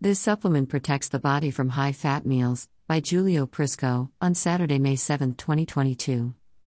This supplement protects the body from high-fat meals, by Giulio Prisco, on Saturday, May 7, 2022.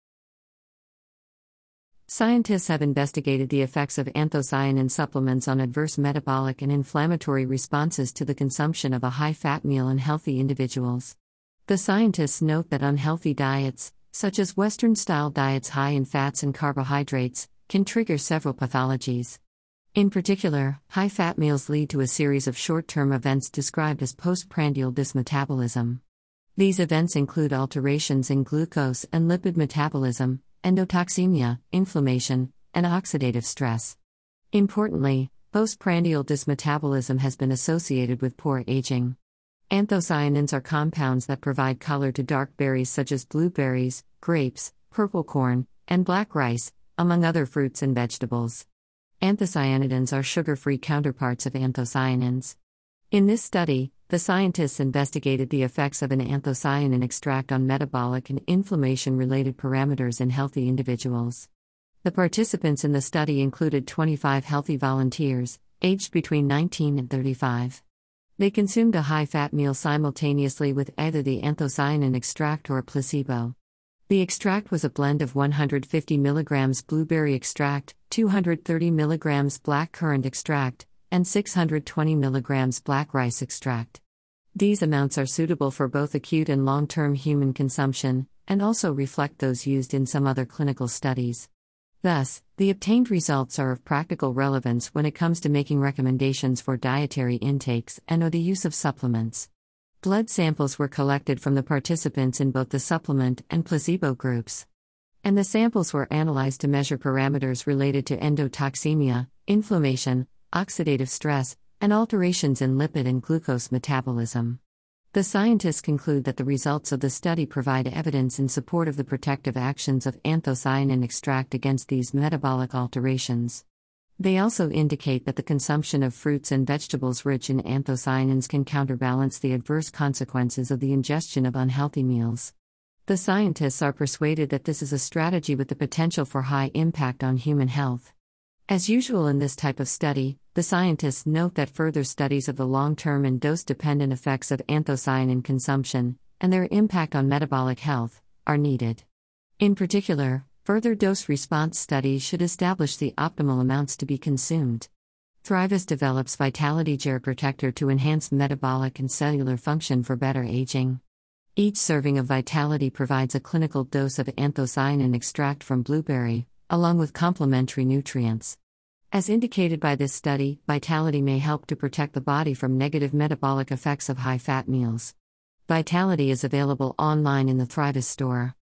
Scientists have investigated the effects of anthocyanin supplements on adverse metabolic and inflammatory responses to the consumption of a high-fat meal in healthy individuals. The scientists note that unhealthy diets, such as Western-style diets high in fats and carbohydrates, can trigger several pathologies. In particular, high-fat meals lead to a series of short-term events described as postprandial dysmetabolism. These events include alterations in glucose and lipid metabolism, endotoxemia, inflammation, and oxidative stress. Importantly, postprandial dysmetabolism has been associated with poor aging. Anthocyanins are compounds that provide color to dark berries such as blueberries, grapes, purple corn, and black rice, among other fruits and vegetables. Anthocyanidins are sugar-free counterparts of anthocyanins. In this study, the scientists investigated the effects of an anthocyanin extract on metabolic and inflammation-related parameters in healthy individuals. The participants in the study included 25 healthy volunteers, aged between 19 and 35. They consumed a high-fat meal simultaneously with either the anthocyanin extract or a placebo. The extract was a blend of 150 mg blueberry extract, 230 mg blackcurrant extract, and 620 mg black rice extract. These amounts are suitable for both acute and long-term human consumption, and also reflect those used in some other clinical studies. Thus, the obtained results are of practical relevance when it comes to making recommendations for dietary intakes and/or the use of supplements. Blood samples were collected from the participants in both the supplement and placebo groups. And the samples were analyzed to measure parameters related to endotoxemia, inflammation, oxidative stress, and alterations in lipid and glucose metabolism. The scientists conclude that the results of the study provide evidence in support of the protective actions of anthocyanin extract against these metabolic alterations. They also indicate that the consumption of fruits and vegetables rich in anthocyanins can counterbalance the adverse consequences of the ingestion of unhealthy meals. The scientists are persuaded that this is a strategy with the potential for high impact on human health. As usual in this type of study, the scientists note that further studies of the long-term and dose-dependent effects of anthocyanin consumption, and their impact on metabolic health, are needed. In particular, further dose-response studies should establish the optimal amounts to be consumed. Thrivis develops Vitality Ger Protector to enhance metabolic and cellular function for better aging. Each serving of Vitality provides a clinical dose of anthocyanin extract from blueberry, along with complementary nutrients. As indicated by this study, Vitality may help to protect the body from negative metabolic effects of high-fat meals. Vitality is available online in the Thrivis store.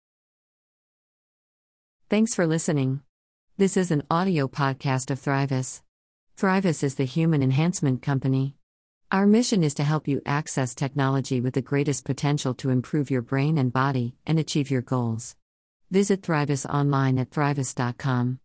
Thanks for listening. This is an audio podcast of Thrivis. Thrivis is the human enhancement company. Our mission is to help you access technology with the greatest potential to improve your brain and body and achieve your goals. Visit Thrivis online at thrivis.com.